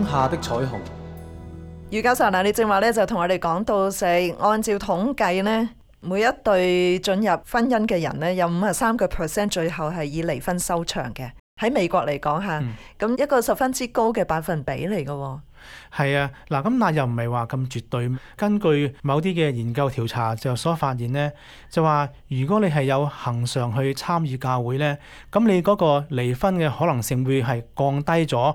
下的彩虹。 余教授嗱，你正話咧就同我哋講到按照統計呢，每一對進入婚姻嘅人呢，有53%最後係以離婚收場嘅。喺美國嚟講下，咁一個十分之高嘅百分比嚟嘅喎。 係啊，嗱咁但又唔係話咁絕對。根據某啲嘅研究調查就所發現呢，就話如果你係有恆常去參與教會呢，咁你嗰個離婚嘅可能性會係降低咗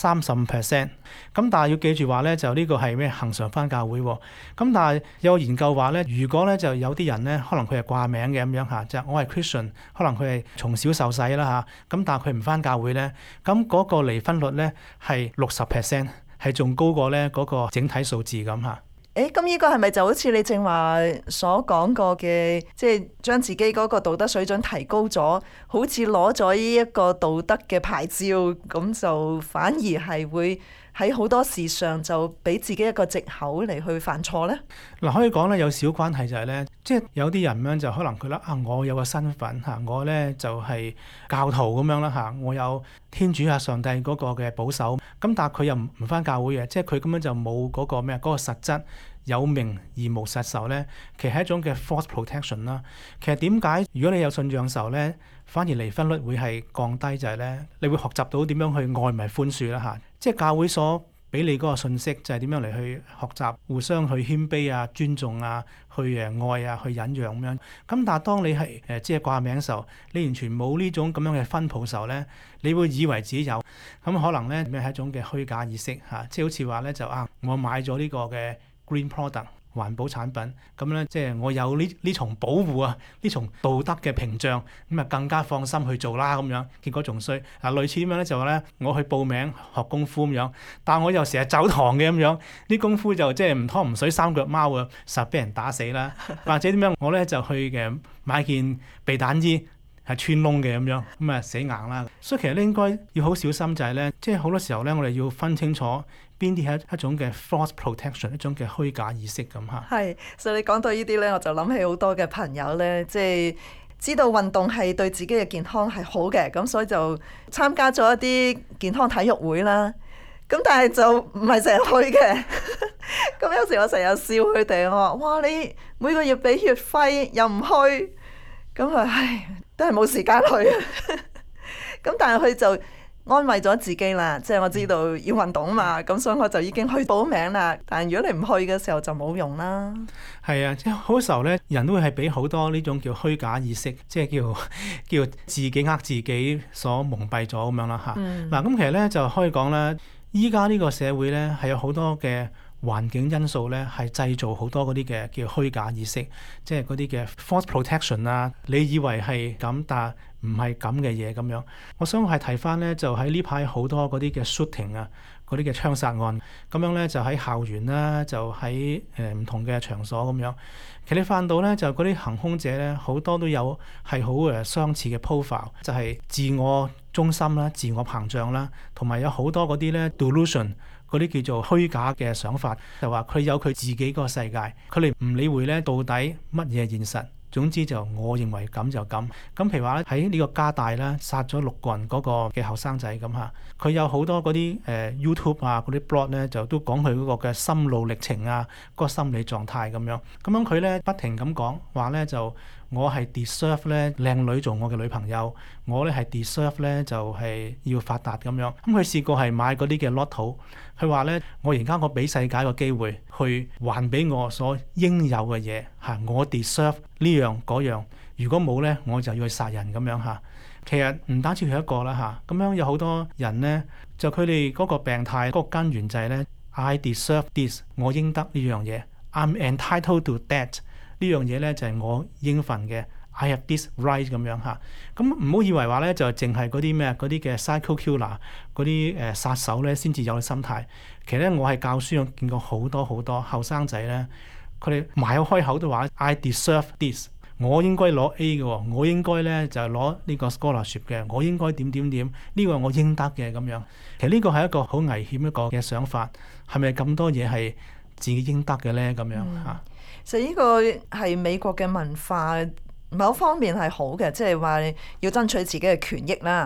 35%。咁但係要記住話呢，就呢個係咩恆常返教會喎。咁但係有研究話呢，如果呢就有啲人呢，可能佢係掛名嘅咁樣嚇，就係我係 Christian， 可能佢係從小受洗啦嚇，咁但係佢唔返教會呢，咁嗰個離婚率呢係60%。係仲高過咧嗰個整體數字咁嚇。 咁呢個係咪就好似你正話所講過嘅，即係將自己嗰個道德水準提高咗，好似攞咗呢一個道德嘅牌照，咁就反而係會喺好多事上就俾自己一個藉口嚟去犯錯呢？ 嗱，可以講咧有少關係就係咧，即係有啲人咧就可能佢覺得我有個身份嚇，我咧就係教徒咁樣啦嚇，我有天主上帝嗰個嘅保守，咁但係佢又唔返教會嘅，即係佢根本就冇嗰個咩嗰個實質有名而無實受咧，其實係一種嘅 false protection 啦。其實點解如果你有信仰時候咧，反而離婚率會係降低就係咧，你會學習到點樣去愛埋寬恕啦嚇，即係教會所俾你嗰個信息就係點樣嚟去學習互相去謙卑啊、尊重啊、去愛啊、去忍讓咁樣。咁但係當你係即係掛名嘅時候，你完全冇呢種咁樣嘅分抱時候咧，你會以為自己有，咁可能咧咩係一種嘅虛假意識嚇，即係好似話咧就我買咗呢個嘅 green product 環保產品，咁咧即係我有呢重保護啊，呢重道德嘅屏障，咁啊更加放心去做啦咁樣。結果仲衰類似點樣咧？就話咧我去報名學功夫咁樣，但係我又成日走堂嘅咁樣，啲功夫就即係唔湯唔水三腳貓啊，實俾人打死啦。或者點樣我咧就去買件避彈衣係穿窿嘅咁樣，咁啊死硬啦。所以其實咧應該要好小心就係咧，即係好多時候咧我哋要分清楚邊啲係一種嘅 false protection， 一種嘅虛假意識咁嚇。 係，所以你講到呢啲咧，我就諗起好多嘅朋友咧，即係知道運動係對自己嘅健康係好嘅，咁所以就參加咗一啲健康體育會啦。咁但係就唔係成日去嘅。咁有時我成日笑佢哋，我話：哇，你每個月俾月費又唔去，咁都係冇時間去。咁但係佢就安慰咗自己啦，即係我知道要運動啊嘛，咁所以我就已經去報名啦。但係如果你唔去嘅時候就冇用啦。 係啊，即係好時候咧，人都會係俾好多呢種叫虛假意識，即係叫自己呃自己所蒙蔽咗咁樣啦嚇。嗱咁其實咧就可以講啦，依家呢個社會咧係有好多嘅環境因素咧，係製造好多嗰啲嘅叫虛假意識，即係嗰啲嘅 false protection 啊，你以為係咁，但係唔係咁嘅嘢咁樣。我想係提翻咧，就喺呢排好多嗰啲嘅 shooting 啊，嗰啲嘅槍殺案，咁樣咧就喺校園啦，就喺唔同嘅場所咁樣。其實你翻到咧，就嗰啲行兇者咧，好多都有係好相似嘅 profile，就係自我中心啦、自我膨脹啦，同埋有好多嗰啲咧 delusion。嗰啲叫做虛假嘅想法，就話佢有佢自己個世界，佢哋唔理會咧到底乜嘢現實。總之就我認為咁就咁。咁譬如話咧喺呢個加大啦，殺咗6個人嗰個嘅後生仔咁嚇，佢有好多嗰啲YouTube 啊嗰啲 blog 咧，就都講佢嗰個嘅心路歷程啊，嗰個心理狀態咁樣。咁樣佢咧不停咁講話咧就。我係 deserve 咧靚女做我嘅女朋友，我咧係 deserve 咧就係要發達咁樣。咁佢試過係買嗰啲嘅 lotto，佢話咧我而家我俾世界個機會去還俾我所應有嘅嘢嚇，我 deserve 呢樣嗰樣，如果冇咧我就要去殺人咁樣嚇。其實唔單止佢一個啦嚇，咁樣有好多人咧就佢哋嗰個病態嗰個根源就係咧 I deserve this， 我應得呢樣嘢 ，I'm entitled to that。呢樣嘢咧就係我應份嘅 ，I have this right 咁樣嚇。咁唔好以為話咧就淨係嗰啲咩嗰啲嘅 psycho killer 嗰啲殺手咧先至有心態。其實咧我係教書，我見過好多後生仔咧，佢哋埋口開口都話 I deserve this， 我應該攞 A 嘅，我應該咧就係攞呢個 scholarship 嘅，我應該點呢個我應得嘅咁樣。其實呢個係一個好危險一個嘅想法，係咪咁多嘢係自己應得嘅咧咁樣嚇？ 其實呢個係美國嘅文化，某方面係好嘅，即係話要爭取自己嘅權益啦。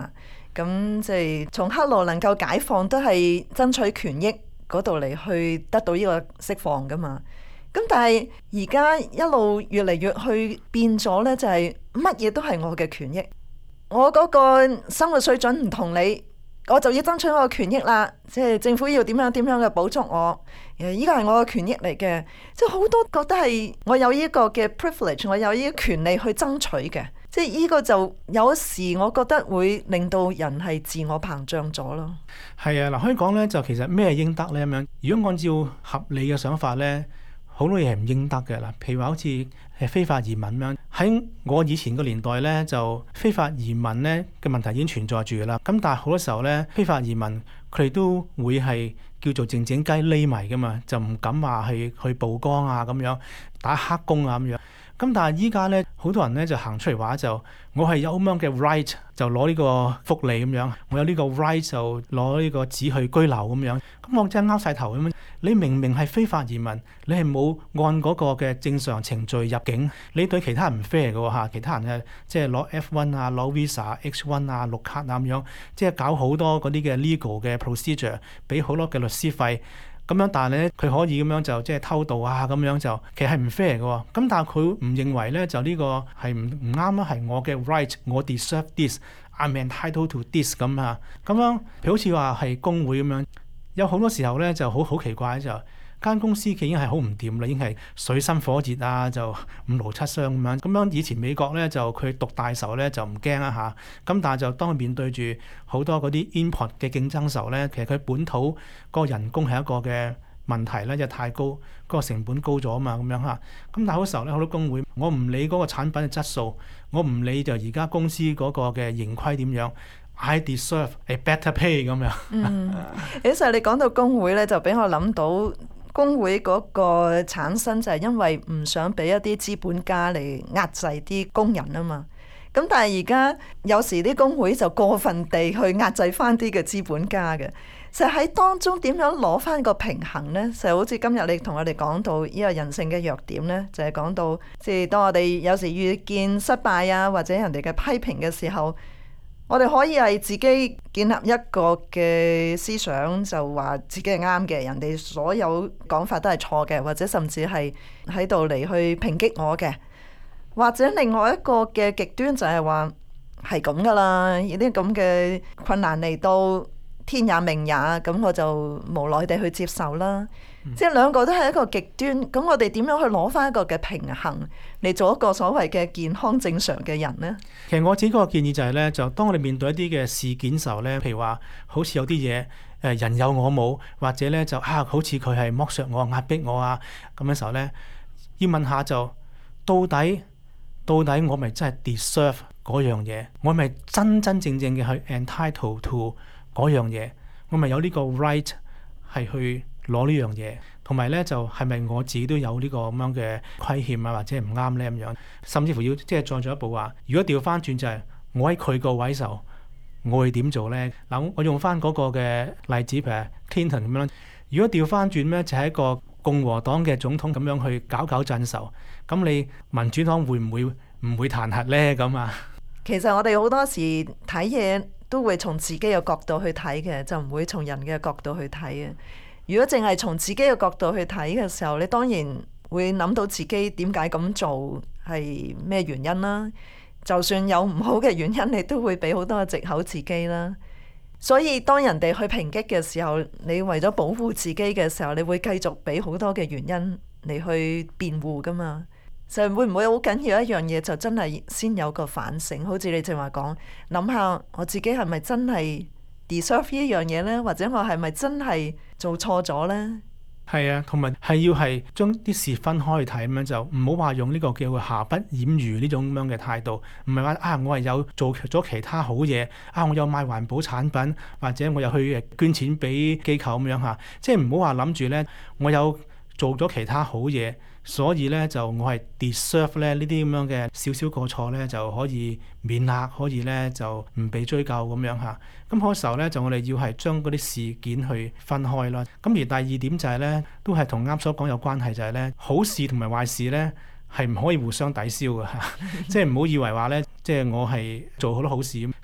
咁即係從黑奴能夠解放，都係爭取權益嗰度嚟去得到呢個釋放噶嘛。咁但係而家一路越嚟越去變咗呢，就係乜嘢都係我嘅權益。我嗰個生活水準唔同你，我就要爭取我嘅權益啦。即係政府要點樣嘅補助我，呢個係我嘅權益嚟嘅。即係好多覺得係我有呢個嘅 privilege，我有呢個權利去爭取嘅。即係呢個就有時我覺得會令到人係自我膨脹咗咯。 係啊，嗱，可以講呢，就其實咩應得呢？咁樣？如果按照合理嘅想法呢，好多嘢係唔應得嘅啦。譬如話好似係非法移民咁樣，喺我以前個年代呢，就非法移民呢嘅問題已經存在住啦。咁但係好多時候呢，非法移民佢哋都會係叫做靜靜雞匿埋噶嘛，就唔敢話去曝光啊咁樣，打黑工啊咁樣。咁但係依家咧，好多人咧就行出嚟話就，我係有咁樣嘅 right 就攞呢個福利咁樣，我有呢個 right 就攞呢個紙去居留咁樣。咁我真係拗晒頭咁樣。你明明係非法移民，你係冇按嗰個嘅正常程序入境，你對其他人唔 fair 嘅喎嚇。其他人係即係攞 F1 啊、攞 Visa、H1 啊、綠卡啊咁樣，即係搞好多嗰啲嘅 legal 嘅 procedure，俾好多嘅律師費。咁樣，但係咧，佢可以咁樣就即係偷渡啊，咁樣就其實係唔 fair 嘅喎。咁但係佢唔認為咧，就呢個係唔啱啦，係我嘅 right，我 deserve this，I'm entitled to this 咁啊。咁樣，譬如好似話係工會咁樣，有好多時候咧就好奇怪就。間公司佢已經係好唔掂啦，已經係水深火熱啊，就五勞七傷咁樣。咁樣以前美國咧就佢獨大時候咧就唔驚啦嚇，咁但係就當佢面對住好多嗰啲 import 嘅競爭時候咧，其實佢本土嗰個人工係一個嘅問題咧，就太高，嗰個成本高咗啊嘛，咁樣嚇。咁但係好多時候咧，好多工會，我唔理嗰個產品嘅質素，我唔理就而家公司嗰個嘅盈虧點樣。I deserve a better pay 咁樣。 其實你講到工會咧，就俾我諗到工會嗰個產生就係因為唔想俾一啲資本家嚟壓制啲工人啊嘛。咁但係而家有時啲工會就過分地去壓制翻啲嘅資本家嘅，就喺當中點樣攞翻個平衡呢？就好似今日你同我哋講到呢個人性嘅弱點呢，就係講到即係當我哋有時遇見失敗啊，或者人哋嘅批評嘅時候，我哋可以係自己建立一個嘅思想，就話自己係啱嘅，人哋所有講法都係錯嘅，或者甚至係喺度嚟去抨擊我嘅。或者另外一個嘅極端就係話係咁噶啦，呢啲咁嘅困難嚟到，天也命也，咁我就無奈地去接受啦。即係兩個都係一個極端，咁我哋點樣去攞翻一個嘅平衡嚟做一個所謂嘅健康正常嘅人呢？ 其實我自己個建議就係咧，就當我哋面對一啲嘅事件時候咧，譬如話好似有啲嘢人有我冇，或者咧就好似佢係剝削我、壓迫我啊咁嘅時候咧，要問下就到底我咪真係 deserve 嗰樣嘢？我咪真正嘅去 entitled to 嗰樣嘢？我咪有呢個 right 係去攞呢樣嘢？同埋咧就係咪我自己都有呢個咁樣嘅虧欠啊，或者唔啱咧咁樣？甚至乎要即係再進一步話，如果調翻轉就係我喺佢個位時候，我會點做咧？嗱，我用翻嗰個嘅例子，譬如 Clinton 咁樣。如果調翻轉咧，就係一個共和黨嘅總統咁樣去搞震籌，咁你民主黨會唔會彈劾咧？咁啊？ 其實我哋好多時睇嘢都會從自己嘅角度去睇嘅，就唔會從人嘅角度去睇嘅。如果淨係從自己嘅角度去睇嘅時候，你當然會諗到自己點解咁做係咩原因啦。就算有唔好嘅原因，你都會俾好多嘅藉口自己啦。所以當人哋去抨擊嘅時候，你為咗保護自己嘅時候，你會繼續俾好多嘅原因嚟去辯護噶嘛。就會唔會好緊要一樣嘢，就真係先有個反省。好似你正話講，諗下我自己係咪真係 deserve 呢樣嘢呢？或者我係咪真係做錯咗呢？ 係啊，同埋係要係將啲事分開去睇咁樣，就唔好話用呢個叫做瑕不掩瑜呢種咁樣嘅態度，唔係話我係有做咗其他好嘢我有賣環保產品，或者我又去捐錢俾機構咁樣嚇，即係唔好話諗住呢，我有做咗其他好嘢，所以咧就我係 deserve 咧呢啲咁樣嘅少少過錯咧就可以免責，可以咧就唔被追究咁樣嚇。咁嗰時候咧就我哋要係將嗰啲事件去分開啦。咁而第二點就係咧，都係同啱所講有關係，就係咧好事同埋壞事咧係唔可以互相抵消嘅嚇。即係唔好以為話咧，即係我係做好多好事，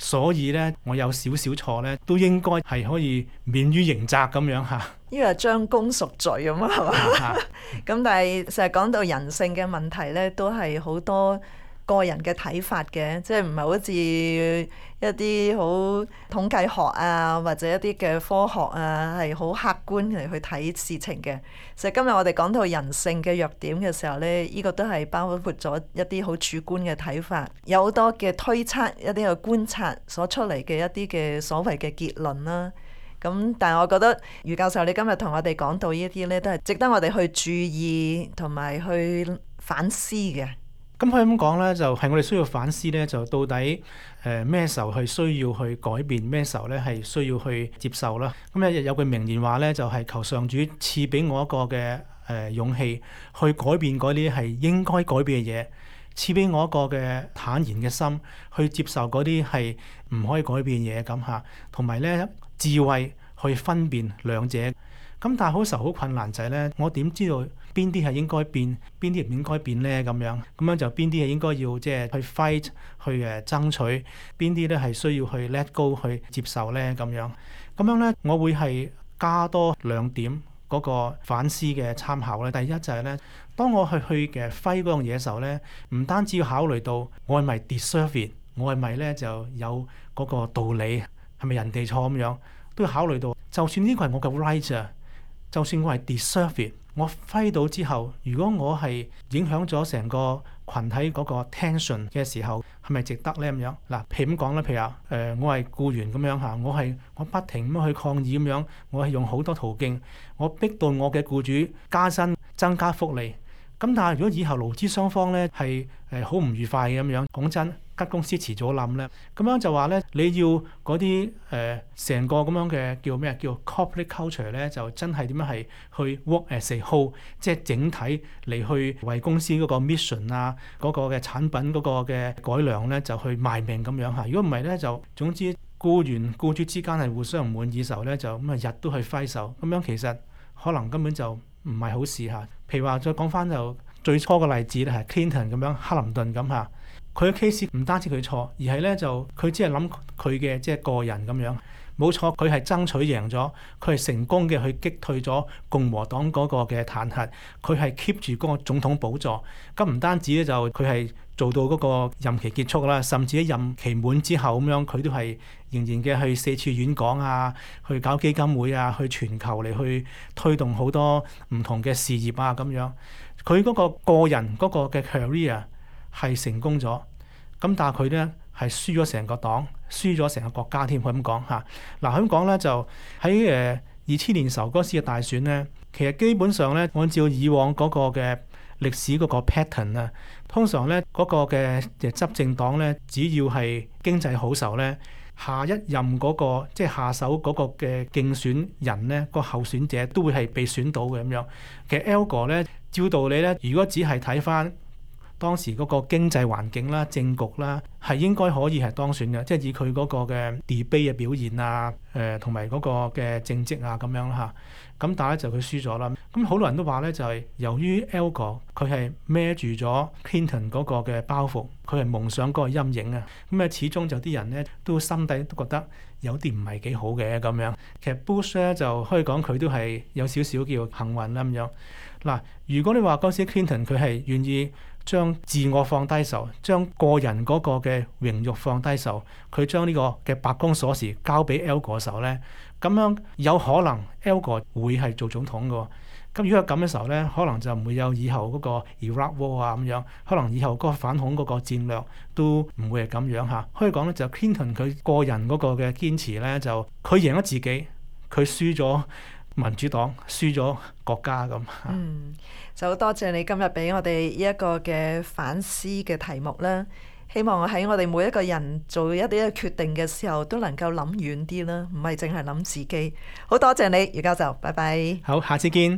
所以咧我有少少錯咧，都應該係可以免於刑責咁樣嚇。 呢個係將功贖罪咁啊，係嘛？咁但係成日講到人性嘅問題咧，都係好多個人嘅睇法嘅，即係唔係好似一啲好統計學啊，或者一啲嘅科學啊，係好客觀嚟去睇事情嘅。其實今日我哋講到人性嘅弱點嘅時候咧，呢個都係包括咗一啲好主觀嘅睇法，有好多嘅推測，一啲嘅觀察所出嚟嘅一啲嘅所謂嘅結論啦。咁但係我覺得余教授你今日同我哋講到呢啲咧，都係值得我哋去注意同埋去反思嘅。 咁可以咁講咧，就係我哋需要反思咧，就到底咩時候係需要去改變，咩時候咧係需要去接受啦。咁有句名言話咧，就係求上主賜俾我一個嘅勇氣去改變嗰啲係應該改變嘅嘢，賜俾我一個嘅坦然嘅心去接受嗰啲係唔可以改變嘅嘢咁嚇，同埋咧智慧去分辨兩者。咁但係好時候好困難就係咧，我點知道邊啲係應該變，邊啲唔應該變咧？咁樣就邊啲係應該要即係去 fight 去爭取，邊啲咧係需要去 let go 去接受咧？咁樣咧，我會係加多2點嗰個反思嘅參考咧。第一就係咧，當我去嘅 fight 嗰樣嘢嘅時候咧，唔單止要考慮到我係咪 deserve it， 我係咪咧就有嗰個道理，係咪人哋錯咁樣，都要考慮到，就算呢個係我嘅 right 啊。就算我係 deserve it， 我揮到之後，如果我係影響咗成個群體嗰個 tension 嘅時候，係咪值得呢？咁樣嗱，譬如咁講啦，譬如話我係僱員咁樣嚇，我不停咁去抗議咁樣，我係用好多途徑，我逼到我嘅僱主加薪增加福利。咁但係如果以後勞資雙方咧係好唔愉快嘅咁樣，講真，間公司遲早冧咧。咁樣就話咧，你要嗰啲成個咁樣嘅叫咩？叫 corporate culture 咧，就真係點樣係去 work as a whole，即係整體嚟去為公司嗰個 mission 啊，嗰個嘅產品嗰個嘅改良咧，就去賣命咁樣嚇。如果唔係咧，就總之僱員僱主之間係互相唔滿意時候咧，就咁啊日都去揮手。咁樣其實可能根本就唔係好事嚇。譬如話再講翻就最初個例子咧，係 Clinton 咁樣，克林頓咁嚇，佢嘅 case 唔單止佢錯，而係咧就佢只係諗佢嘅即係個人咁樣，冇錯，佢係爭取贏咗，佢係成功嘅去擊退咗共和黨嗰個嘅彈劾，佢係 keep 住嗰個總統寶座。咁唔單止咧就佢係做到嗰個任期結束啦，甚至喺任期滿之後咁樣，佢都係仍然嘅去4處演講啊，去搞基金會啊，去全球嚟去推動好多唔同嘅事業啊咁樣。佢嗰個人嗰個嘅 career 係成功咗，咁但係佢咧係輸咗成個黨，輸咗成個國家添。佢咁講嚇，嗱咁講咧就喺2000年時候嗰時嘅大選咧，其實基本上咧按照以往嗰個嘅歷史嗰個 pattern 啊，通常咧嗰個嘅執政黨咧，只要係經濟好時候咧，下一任嗰個即係下手嗰個嘅競選人咧，個候選者都會係被選到嘅咁樣。其實 Al Gore 咧，照道理咧，如果只係睇翻當時嗰個經濟環境啦、政局啦，係應該可以係當選嘅，即係以佢嗰個嘅 debate 嘅表現啊，同埋嗰個嘅政績啊咁樣啦嚇。咁但係咧就佢輸咗啦。咁好多人都話咧，就係由於 Al Gore 佢係孭住咗 Clinton 嗰個嘅包袱，佢係蒙上嗰個陰影啊。咁啊，始終就啲人咧都心底都覺得有啲唔係幾好嘅咁樣。其實 Bush 咧就可以講佢都係有少少叫幸運啦咁樣。嗱，如果你話嗰時 Clinton 佢係願意將自我放低手，將個人嗰個嘅榮辱放低手，佢將呢個嘅白宮鎖匙交俾 Al Gore 嘅時候咧，咁樣有可能 Al Gore 會係做總統嘅。咁如果係咁嘅時候咧，可能就唔會有以後嗰個 Iraq War 啊咁樣，可能以後嗰個反恐嗰個戰略都唔會係咁樣嚇。可以講咧，就 Clinton 佢個人嗰個嘅堅持咧，就佢贏咗自己，佢輸咗民主黨，輸咗國家咁。 就好多謝你今日俾我哋呢一個嘅反思嘅題目啦。希望喺我哋每一個人做一啲嘅決定嘅時候，都能夠諗遠啲啦，唔係淨係諗自己。好多謝你，余教授，拜拜。 好，下次見。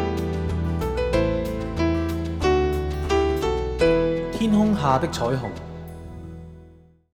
天空下的彩虹。